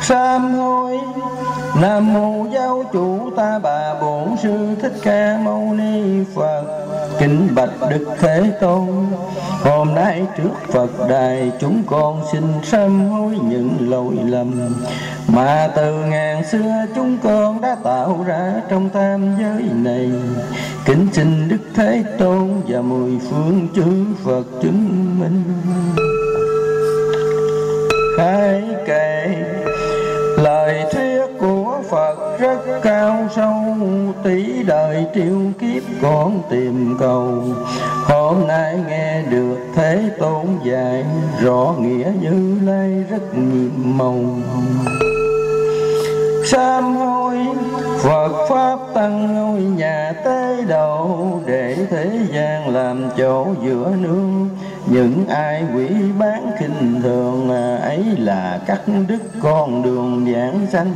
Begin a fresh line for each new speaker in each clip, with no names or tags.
Sám hối. Nam mô giáo chủ Ta Bà Bổn Sư Thích Ca Mâu Ni Phật. Kính bạch Đức Thế Tôn, hôm nay trước Phật đài chúng con xin sám hối những lỗi lầm mà từ ngàn xưa chúng con đã tạo ra trong tam giới này. Kính xin Đức Thế Tôn và mười phương chư Phật chứng minh. Khải kệ lời thuyết của Phật rất cao sâu, tỷ đời triệu kiếp con tìm cầu. Hôm nay nghe được Thế Tôn dạy, rõ nghĩa Như Lai rất nhiệm màu. Sám hối Phật Pháp tăng ngôi nhà tế độ, để thế gian làm chỗ giữa nương. Những ai quỷ bán khinh thường, ấy là cắt đứt con đường giảng sanh.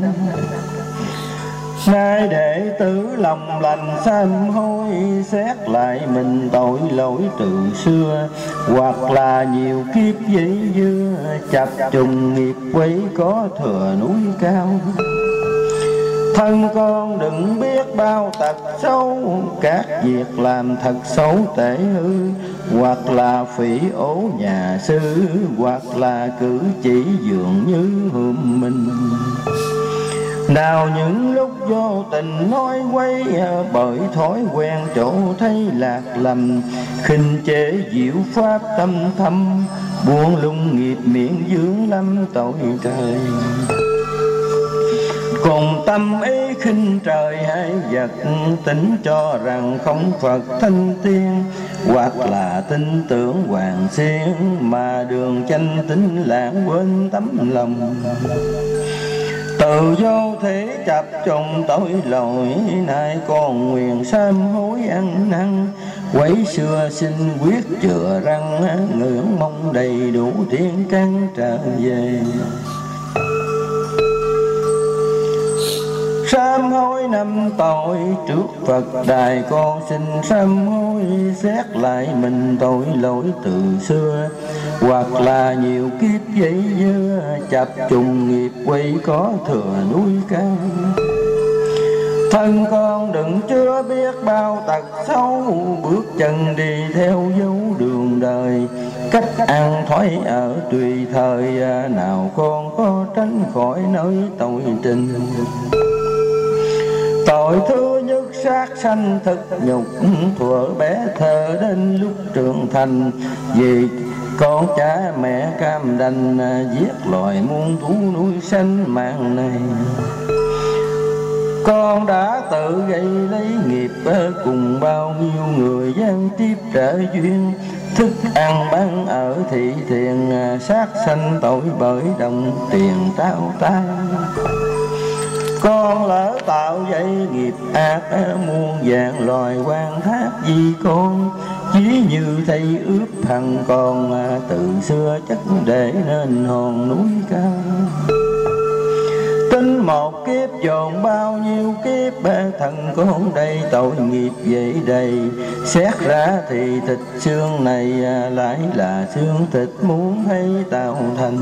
Nay đệ tử lòng lành sám hối, xét lại mình tội lỗi từ xưa, hoặc là nhiều kiếp dây dưa, chập trùng nghiệp quấy có thừa núi cao. Thân con đừng biết bao tật xấu, các việc làm thật xấu tệ hư, hoặc là phỉ ố nhà sư, hoặc là cử chỉ dường như hùm mình. Nào những lúc vô tình nói quấy, bởi thói quen chỗ thấy lạc lầm, khinh chế diệu pháp tâm thâm, buông lung nghiệp miệng dưỡng lâm tội trời. Cùng tâm ý khinh trời hay vật, tính cho rằng không Phật thanh tiên, hoặc là tin tưởng hoàng xiên, mà đường chánh tín lãng quên tấm lòng. Từ vô thế chập trùng tội lỗi, nay con nguyện sám hối ăn năn. Quấy xưa xin quyết chừa răng, ngưỡng mong đầy đủ thiên căn trở về. Sám hối năm tội trước Phật đài, con xin sám hối xét lại mình tội lỗi từ xưa, hoặc là nhiều kiếp dây dưa, chập trùng nghiệp quay có thừa núi cao. Thân con đừng chưa biết bao tật xấu, bước chân đi theo dấu đường đời. Cách ăn thói ở tùy thời, nào con có tránh khỏi nơi tội trình. Tội thứ nhất sát sanh thực nhục, thuở bé thơ đến lúc trưởng thành. Vì con cha mẹ cam đành, giết loài muôn thú nuôi sanh mạng này. Con đã tự gây lấy nghiệp, cùng bao nhiêu người gian tiếp trợ duyên. Thức ăn bán ở thị thiền, sát sanh tội bởi đồng tiền trao tay. Con lỡ tạo dây nghiệp ác, muôn vàng loài quan thác vì con. Chí như thầy ướp thằng con, từ xưa chắc để nên hòn núi cao. Tính một kiếp dồn bao nhiêu kiếp, thần con đây tội nghiệp vậy đầy. Xét ra thì thịt xương này, lại là xương thịt muốn hay tạo thành.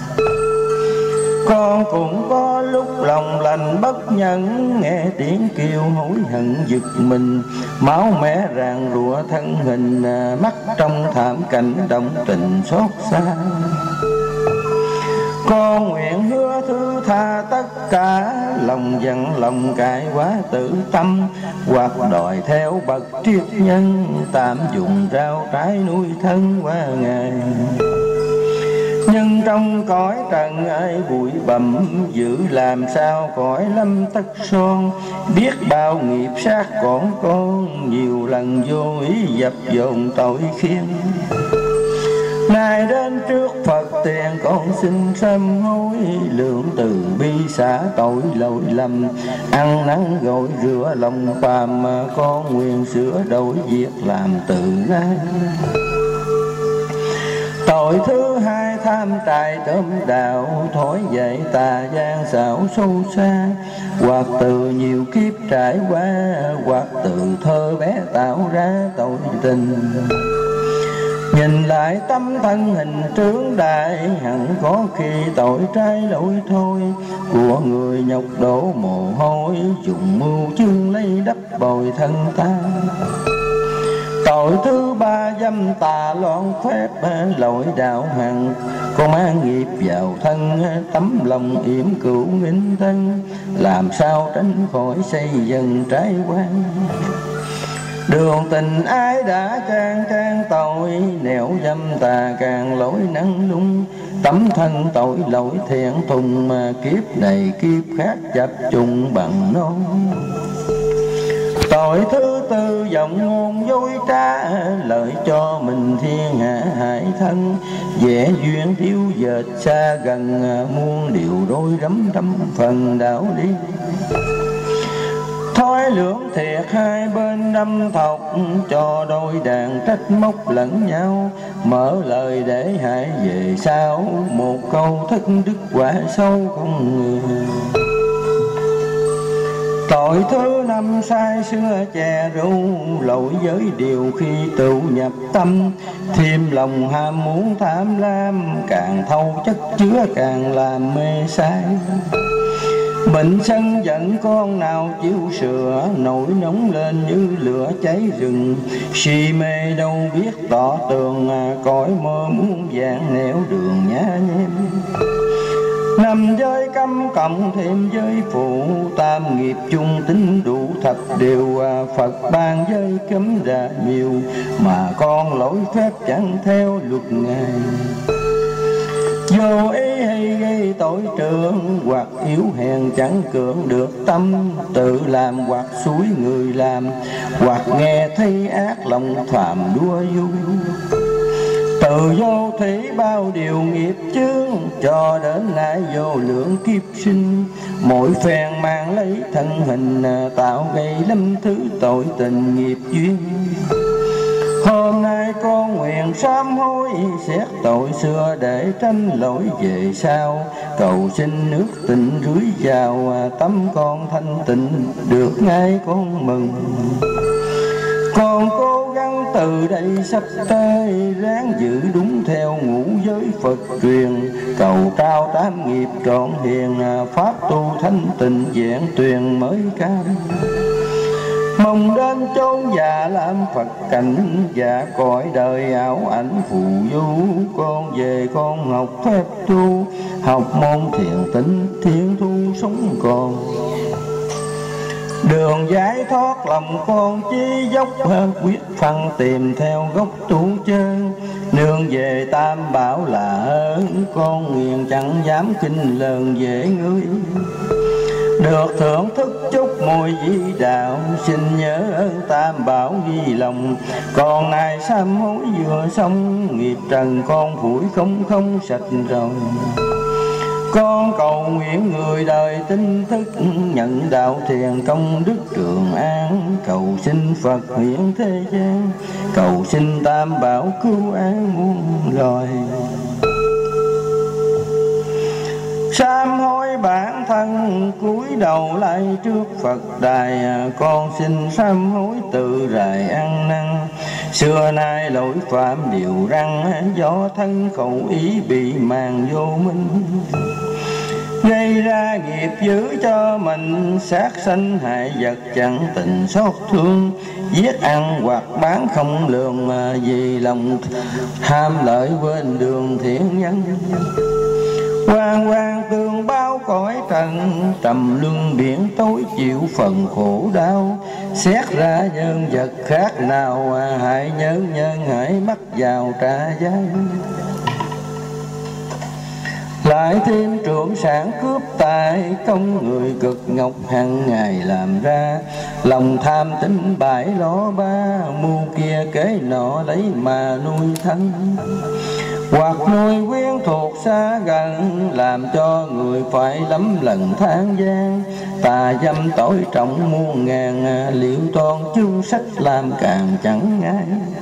Con cũng có lúc lòng lành bất nhân, nghe tiếng kêu hối hận giật mình. Máu mé ràng rụa thân hình, mắt trong thảm cảnh động tình xót xa. Con nguyện hứa thứ tha tất cả, lòng giận lòng cải quá tự tâm. Hoặc đòi theo bậc triết nhân, tạm dùng rau trái nuôi thân qua ngày. Nhưng trong cõi trần ai bụi bặm, giữ làm sao cõi lâm tất son. Biết bao nghiệp sát còn con, nhiều lần vô ý dập dồn tội khiên. Nay đến trước Phật tiền con xin sám hối, lượng từ bi xả tội lỗi lầm. Ăn năn gội rửa lòng phàm, con nguyện sửa đổi việc làm từ nay. Tội thứ hai tham trại tôm đạo, thói dạy tà gian xảo sâu xa. Hoặc từ nhiều kiếp trải qua, hoặc từ thơ bé tạo ra tội tình. Nhìn lại tấm thân hình trướng đại, hẳn có khi tội trái lỗi thôi của người nhọc đổ mồ hôi, dùng mưu chương lấy đất bồi thân ta. Tội thứ ba dâm tà loạn phép, lỗi đạo hằng có mang nghiệp vào thân, tấm lòng yểm cửu nghinh thân, làm sao tránh khỏi xây dần trái quan. Đường tình ái đã trang trang tội, nẻo dâm tà càng lỗi nắng lung, tấm thân tội lỗi thiện thùng, mà kiếp này kiếp khác chập trùng bằng non. Tội thứ tư giọng ngôn dối trá, lợi cho mình thiên hạ hại thân, vẽ duyên thiếu dệt xa gần, muôn điều rối rắm trăm phần đạo lý. Thói lưỡng thiệt hai bên đâm thọc, cho đôi đàn trách móc lẫn nhau, mở lời để hại về sau, một câu thất đức quả sâu không người. Tội thứ năm sai xưa chè rượu, lỗi với điều khi tựu nhập tâm, thêm lòng ham muốn tham lam, càng thâu chất chứa càng làm mê say. Bệnh sân giận con nào chịu sửa, nổi nóng lên như lửa cháy rừng, si mê đâu biết tỏ tường, cõi mơ muốn vàng nẻo đường nhá nhem. Năm giới cấm cộng thêm giới phụ, tam nghiệp chung tính đủ thập điều, Phật ban giới cấm ra nhiều, mà con lỗi phép chẳng theo luật ngài. Vô ý hay gây tội trưởng, hoặc yếu hèn chẳng cưỡng được tâm, tự làm hoặc suối người làm, hoặc nghe thấy ác lòng phàm đua vui. Từ vô thủy bao điều nghiệp chướng, cho đến nay vô lượng kiếp sinh, mỗi phen mang lấy thân hình, tạo gây lâm thứ tội tình nghiệp duyên. Hôm nay con nguyện sám hối, xét tội xưa để tránh lỗi về sau, cầu xin nước tình rưới vào, tấm con thanh tịnh được ngay con mừng. Con cố gắng từ đây sắp tới, ráng giữ đúng theo ngũ giới Phật truyền, cầu trao tám nghiệp trọn hiền, pháp tu thanh tịnh vẹn tuyền mới cao. Mong đến chốn già làm Phật cảnh, và cõi đời ảo ảnh phù du, con về con học phép tu, học môn thiền tĩnh thiên thu sống còn. Đường giải thoát lòng con chí dốc, quyết phân tìm theo gốc tu chân, nương về tam bảo là ơn, con nguyện chẳng dám kinh lờn về ngươi. Được thưởng thức chút mùi di đạo, xin nhớ ơn tam bảo ghi lòng, còn ai sám hối vừa xong, nghiệp trần con phủi không sạch rồi. Con cầu nguyện người đời tin thức, nhận đạo thiền công đức trường an, cầu xin Phật hiện thế gian, cầu xin tam bảo cứu an muôn loài. Sám hối bản thân cúi đầu lại trước Phật đài, con xin sám hối tự rài ăn năn, xưa nay lỗi phạm điều răng, do thân khẩu ý bị màng vô minh, gây ra nghiệp dữ cho mình, sát sanh hại vật chẳng tình xót thương, giết ăn hoặc bán không lường, vì lòng ham lợi quên đường thiện nhân. Quan quan tương báo cõi trần, trầm luân biển tối chịu phần khổ đau, xét ra nhân vật khác nào, hại nhân hãy mắc vào trả giá. Lại thêm trộm sản cướp tài, công người cực ngọc hàng ngày làm ra, lòng tham tính bãi ló ba, mưu kia kế nọ lấy mà nuôi thân, hoặc nuôi quyến thuộc xa gần, làm cho người phải lắm lần than gian. Tà dâm tội trọng muôn ngàn, liệu toan chương sách làm càng chẳng ngay.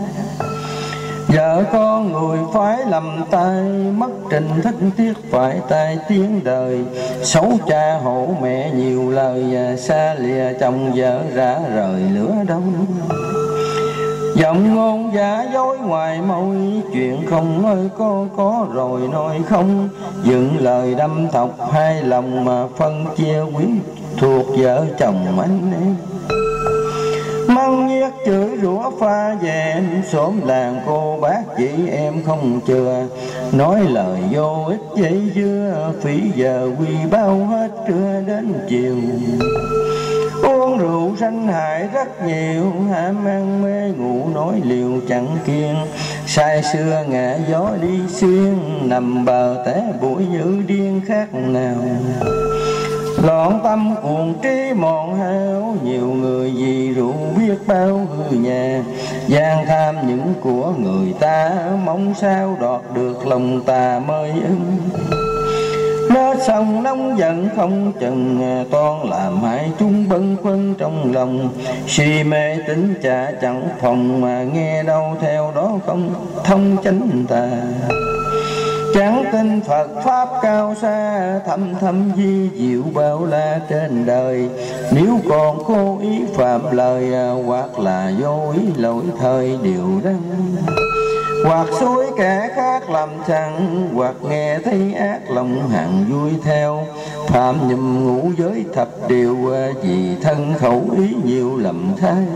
Vợ con người phải lầm tay, mất trình thất tiếc phải tai tiếng đời. Xấu cha hộ mẹ nhiều lời, xa lìa chồng vợ ra rời lửa đông. Giọng ngôn giả dối ngoài môi, chuyện không ơi có rồi nói không. Dựng lời đâm thọc hai lòng mà phân chia quyến thuộc vợ chồng anh em. Mắng nhiếc chửi rủa pha về, xóm làng cô bác chị em không chừa. Nói lời vô ích dây dưa, phí giờ quy bao hết trưa đến chiều. Uống rượu sanh hại rất nhiều, ham ăn mê ngủ nói liều chẳng kiêng. Say xưa ngã gió đi xuyên, nằm bờ té bụi như điên khác nào. Loạn tâm cuồng trí mòn hao, nhiều người vì rượu biết bao hư nhà. Gian tham những của người ta, mong sao đọt được lòng ta mới ưng. Nó sông nóng giận không chừng, toan làm hại chúng bâng khuâng trong lòng. Si mê tính trả chẳng phòng, mà nghe đâu theo đó không thông chánh tà. Chẳng tin Phật Pháp cao xa, thâm thâm di diệu bao la trên đời. Nếu còn cố ý phạm lời, hoặc là vô ý lỗi thời điều đăng. Hoặc suối kẻ khác làm chẳng, hoặc nghe thấy ác lòng hạng vui theo. Phạm nhầm ngũ giới thập điều, vì thân khẩu ý nhiều lầm thay.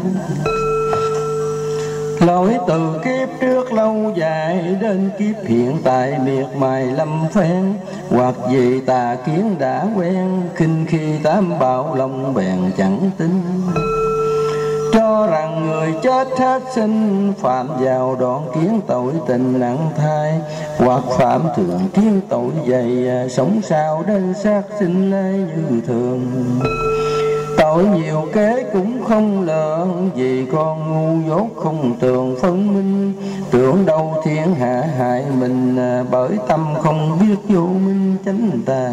Lỗi từ kiếp trước lâu dài, đến kiếp hiện tại miệt mài lâm phen. Hoặc vì tà kiến đã quen, khinh khi tám bảo lòng bèn chẳng tin. Cho rằng người chết hết sinh, phạm vào đoạn kiến tội tình nặng thai. Hoặc phạm thượng kiến tội dày, sống sao đến sát sinh lai như thường. Tội nhiều kế cũng không lượng, vì con ngu dốt không tường phân minh. Tưởng đâu thiên hạ hại mình, bởi tâm không biết vô minh chánh tà.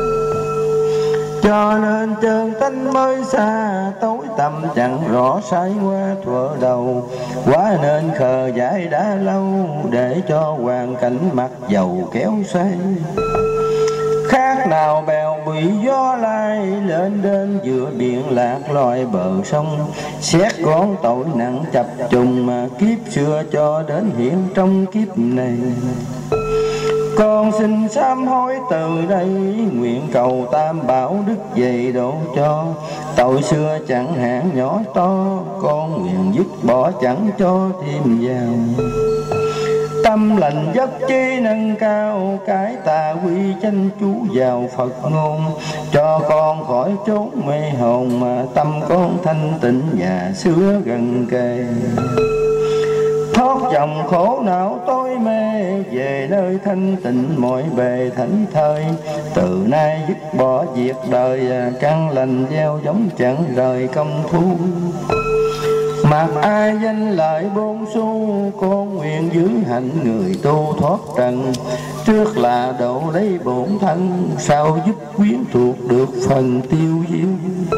Cho nên chân tánh mới xa, tối tăm chẳng rõ sai qua thuở đầu. Quá nên khờ dại đã lâu, để cho hoàn cảnh mặc dầu kéo xoay. Khác nào bèo bị gió lai, lên đến giữa biển lạc loài bờ sông. Xét con tội nặng chập trùng, mà kiếp xưa cho đến hiện trong kiếp này. Con xin sám hối từ đây, nguyện cầu tam bảo đức dày độ cho. Tội xưa chẳng hạn nhỏ to, con nguyện dứt bỏ chẳng cho thêm vào. Tâm lành giấc chí nâng cao, cái tà quy chánh chú vào Phật ngôn. Cho con khỏi chốn mê hồn, mà tâm con thanh tịnh và xưa gần kề. Thoát dòng khổ não tối mê, về nơi thanh tịnh mọi bề thảnh thơi. Từ nay dứt bỏ việc đời, căn lành gieo giống chẳng rời công phu. Mặc ai danh lợi bốn xu, con nguyện giữ hạnh người tu thoát trần. Trước là độ lấy bổn thân, sau giúp quyến thuộc được phần tiêu diêu.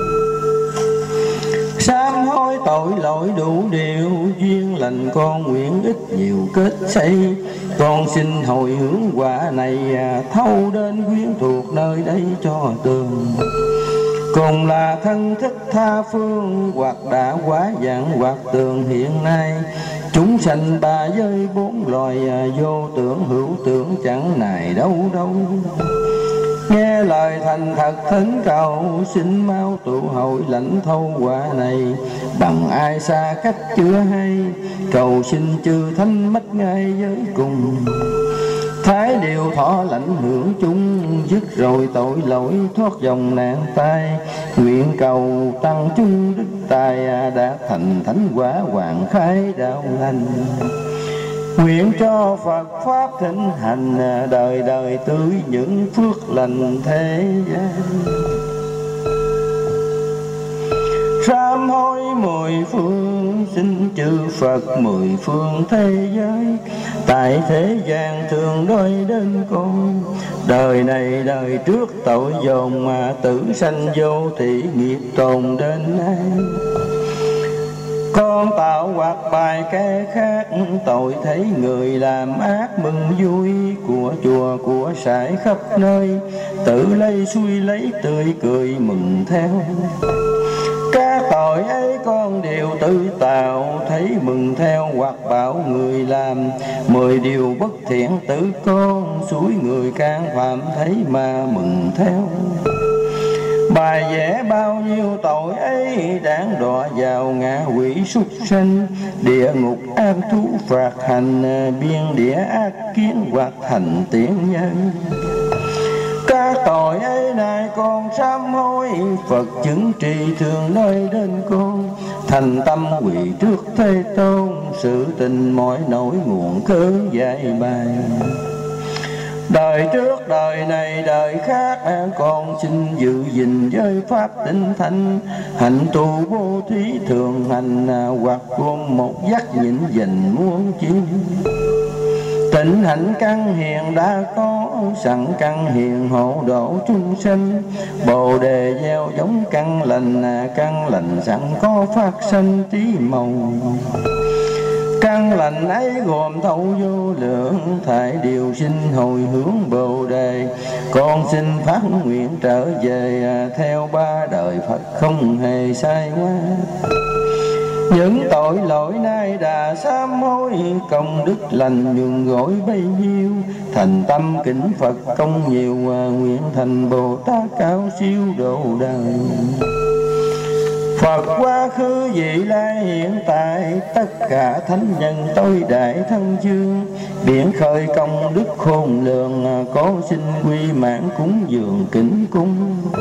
Sám hối tội lỗi đủ điều, duyên lành con nguyện ít nhiều kết xây. Con xin hồi hướng quả này, thâu đến quyến thuộc nơi đây cho tường. Cùng là thân thức tha phương, hoặc đã quá dạng hoặc tường hiện nay. Chúng sanh ba giới bốn loài, vô tưởng hữu tưởng chẳng nài đâu đâu. Nghe lời thành thật thỉnh cầu, xin mau tụ hội lãnh thâu quả này. Bằng ai xa cách chưa hay, cầu xin chư thánh mất ngay giới cùng. Thái điều thọ lãnh hưởng chung, dứt rồi tội lỗi thoát dòng nạn tai. Nguyện cầu tăng chung đức tài, đã thành thánh quả hoàng khai đạo lành. Nguyện cho Phật Pháp thịnh hành, đời đời tưới những phước lành thế gian. Sám hối mười phương, xin chư Phật mười phương thế giới. Tại thế gian thường đôi đến con, đời này đời trước tội dồn, mà tử sanh vô thị nghiệp tồn đến nay. Con tạo hoặc bài kẻ khác, tội thấy người làm ác mừng vui. Của chùa của sải khắp nơi, tự lấy xuôi lấy tươi cười mừng theo. Các tội ấy con đều tự tạo, thấy mừng theo hoặc bảo người làm. 10 điều bất thiện tự con, suối người can phạm thấy mà mừng theo. Bài vẽ bao nhiêu tội ấy, đáng đọa vào ngạ quỷ súc sanh. Địa ngục ác thú phạt hành, biên địa ác kiến hoặc thành tiện nhân. Các tội ấy nay con sám hối, Phật chứng trì thường nơi đến con. Thành tâm quỳ trước Thế Tôn, sự tình mọi nỗi nguồn cớ dạy bài. Đời trước đời này đời khác, con xin giữ gìn giới pháp tinh thanh. Hạnh tu vô thí thường hành, hoặc gồm một dắt nhịn dành muôn chim. Tịnh hạnh căn hiền đã có, sẵn căn hiền hộ độ chúng sinh. Bồ đề gieo giống căn lành sẵn có phát sanh trí màu. Căn lành ấy gồm thấu vô lượng, thải điều sinh hồi hướng Bồ đề. Con xin phát nguyện trở về, theo ba đời Phật không hề sai quá. Những tội lỗi nay đã sám hối, công đức lành nhường gỗi bấy nhiêu. Thành tâm kính Phật công nhiều, nguyện thành Bồ Tát cao siêu độ đời. Phật quá khứ vị lai hiện tại, tất cả thánh nhân tôi đại thân dương. Biển khơi công đức khôn lường, con xin quy mãn cúng dường kính cung.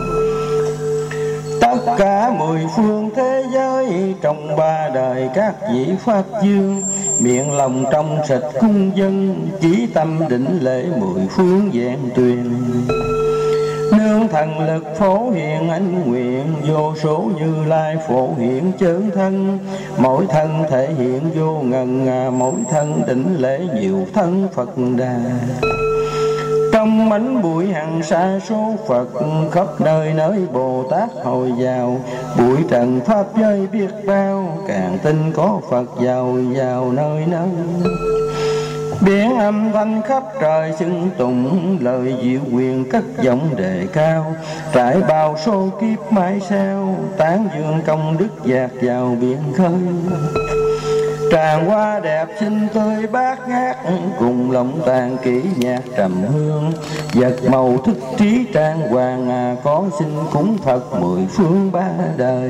Tất cả 10 phương thế giới, trong 3 đời các vị Pháp dương. Miệng lòng trong sạch cung dân, chí tâm định lễ 10 phương vẹn tuyền. Nương thần lực phổ hiện ánh nguyện, vô số Như Lai phổ hiện chớn thân. Mỗi thân thể hiện vô ngần, mỗi thân đỉnh lễ nhiều thân Phật Đà. Trong mảnh bụi hằng sa số Phật, khắp nơi nơi Bồ Tát hồi vào. Bụi trần pháp giới biết bao, càng tin có Phật vào nơi nơi. Biển âm thanh khắp trời xưng tụng, lời diệu quyền cất giọng đề cao. Trải bao số kiếp mãi sao, tán dương công đức dạt vào biển khơi. Tràng hoa đẹp xinh tươi bát ngát, cùng lòng tàn kỹ nhạc trầm hương. Vật màu thức trí trang hoàng, con xin cúng Phật 10 phương 3 đời.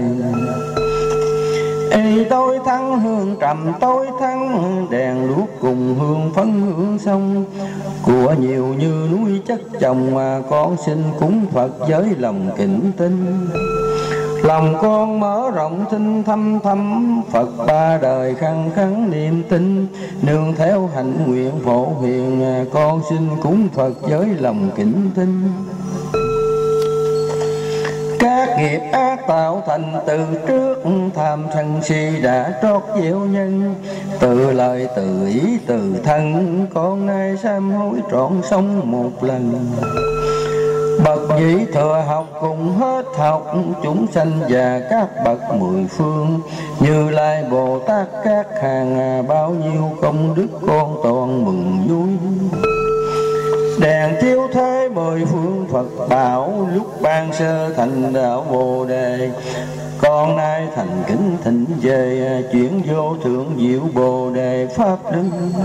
Ê tôi thắng hương trầm tôi thắng, đèn đuốc cùng hương phấn hương sông. Của nhiều như núi chất chồng, con xin cúng Phật với lòng kính tinh. Lòng con mở rộng tinh thâm thâm, Phật 3 đời khăng khăng niềm tin. Nương theo hạnh nguyện phổ hiền, con xin cúng Phật với lòng kính tinh. Các nghiệp ác tạo thành từ trước, tham sân si đã trót gieo nhân. Từ lời từ ý từ thân, con nay sám hối trọn sống một lần. Bậc vị thừa học cùng hết học, chúng sanh và các bậc 10 phương. Như Lai Bồ Tát các hàng, bao nhiêu công đức con toàn mừng vui. Đèn chiếu thế 10 phương Phật bảo, lúc ban sơ thành đạo Bồ đề. Con nay thành kính thỉnh về, chuyển vô thượng diệu Bồ đề pháp đức.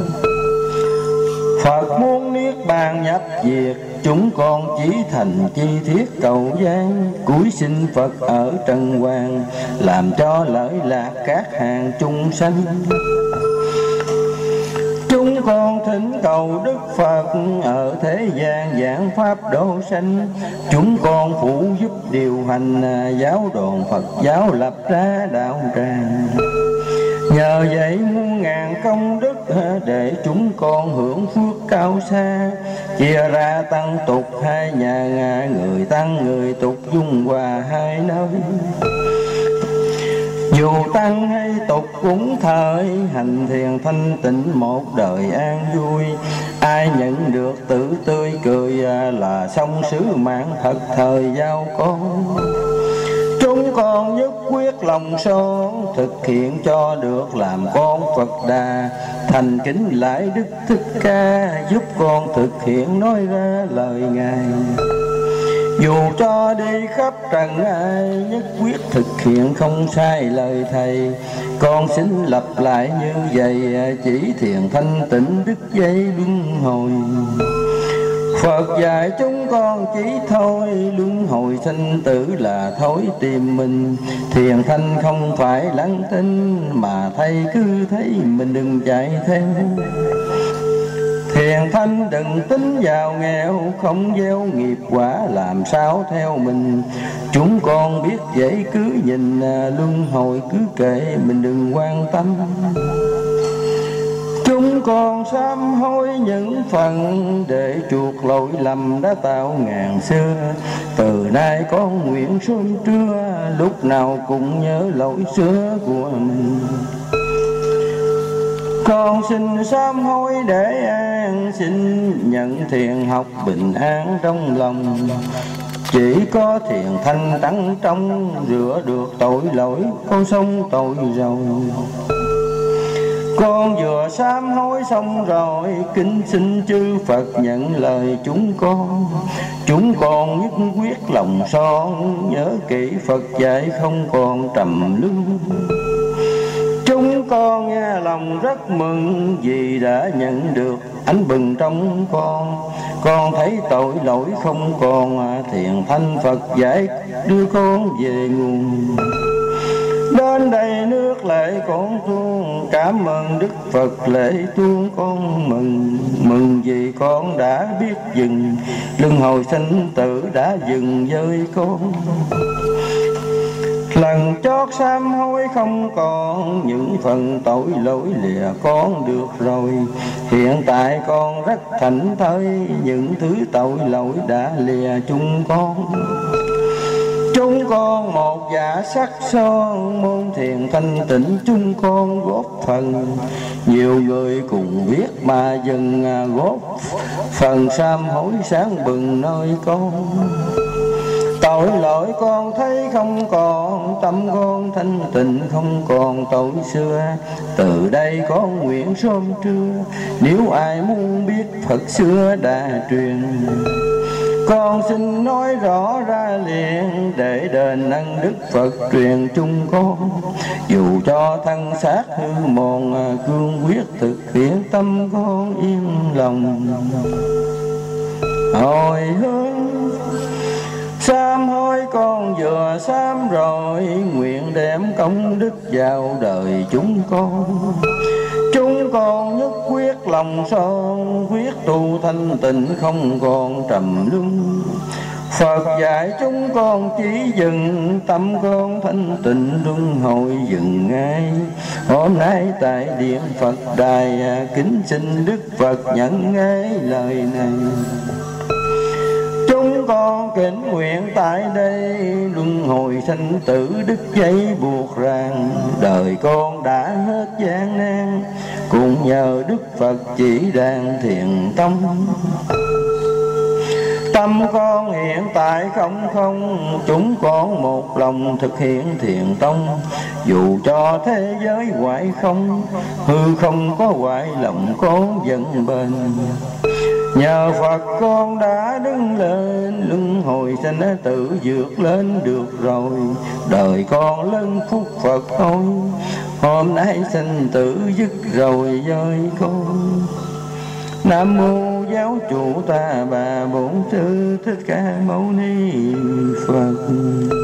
Phật muốn niết bàn nhập diệt, chúng con chỉ thành chi thiết cầu gian. Cúi xin Phật ở trần hoàng, làm cho lợi lạc các hàng chúng sanh. Chúng con thỉnh cầu Đức Phật ở thế gian giảng pháp độ sanh. Chúng con phụ giúp điều hành, giáo đoàn Phật giáo lập ra đạo tràng. Nhờ vậy muôn ngàn công đức, để chúng con hưởng phước cao xa. Chia ra tăng tục 2 nhà, người tăng người tục dung hòa 2 nơi. Dù tăng hay tục cũng thời, hành thiền thanh tịnh một đời an vui. Ai nhận được tự tươi cười, là xong sứ mạng thật thời giao con. Chúng con nhất quyết lòng son, thực hiện cho được làm con Phật Đà. Thành kính lại Đức Thích Ca, giúp con thực hiện nói ra lời Ngài. Dù cho đi khắp trần ai, nhất quyết thực hiện không sai lời thầy. Con xin lặp lại như vậy, chỉ thiền thanh tịnh đứt dây luân hồi. Phật dạy chúng con chỉ thôi, luân hồi sinh tử là thối tìm mình. Thiền thanh không phải lắng tinh, mà thầy cứ thấy mình đừng chạy theo. Thiền thanh đừng tính giàu nghèo, không gieo nghiệp quả làm sao theo mình. Chúng con biết vậy cứ nhìn, luân hồi cứ kệ mình đừng quan tâm. Chúng con sám hối những phần để chuộc lỗi lầm đã tạo ngàn xưa. Từ nay con nguyện sớm trưa, lúc nào cũng nhớ lỗi xưa của mình. Con xin sám hối để an, xin nhận thiền học bình an trong lòng. Chỉ có thiền thanh tánh trong, rửa được tội lỗi con sống tội rồi. Con vừa sám hối xong rồi, kính xin chư Phật nhận lời chúng con. Chúng con nhất quyết lòng son, nhớ kỹ Phật dạy không còn trầm luân. Chúng con nghe lòng rất mừng, vì đã nhận được ánh bừng trong con. Con thấy tội lỗi không còn, thiền thanh Phật dạy đưa con về nguồn. Đến đây nước lễ con tuôn, cảm ơn Đức Phật lễ tuôn con mừng. Mừng vì con đã biết dừng, luân hồi sinh tử đã dừng với con. Lần chót sám hối không còn, những phần tội lỗi lìa con được rồi. Hiện tại con rất thảnh thơi, những thứ tội lỗi đã lìa chúng con. Chúng con một dạ sắc son, môn thiền thanh tịnh chúng con góp phần. Nhiều người cùng viết mà dừng góp phần sám hối sáng bừng nơi con. Tội lỗi con thấy không còn, tâm con thanh tịnh không còn tội xưa. Từ đây con nguyện sớm trưa, nếu ai muốn biết Phật xưa đã truyền. Con xin nói rõ ra liền, để đền ân Đức Phật truyền chung con. Dù cho thân xác hư mòn, cương quyết thực hiện tâm con yên lòng. Hồi hướng sám hối con vừa sám rồi, nguyện đem công đức vào đời chúng con. Chúng con nhất quyết lòng son, quyết tu thanh tịnh không còn trầm luân. Phật dạy chúng con chỉ dừng, tâm con thanh tịnh luân hồi dừng ngay. Hôm nay tại điện Phật đài, kính xin Đức Phật nhận ngay lời này. Chúng con kính nguyện tại đây, luân hồi sinh tử đứt dây buộc ràng. Đời con đã hết gian nan, cũng nhờ Đức Phật chỉ đàn thiền tông. Tâm con hiện tại không, chúng con một lòng thực hiện thiền tông. Dù cho thế giới hoại không, hư không có hoại lòng con vẫn bền. Nhờ Phật con đã đứng lên, luân hồi sinh tử vượt lên được rồi. Đời con lớn phúc Phật thôi, hôm nay sinh tử dứt rồi với con. Nam mô giáo chủ ta bà Bổn Sư Thích Ca Mâu Ni Phật.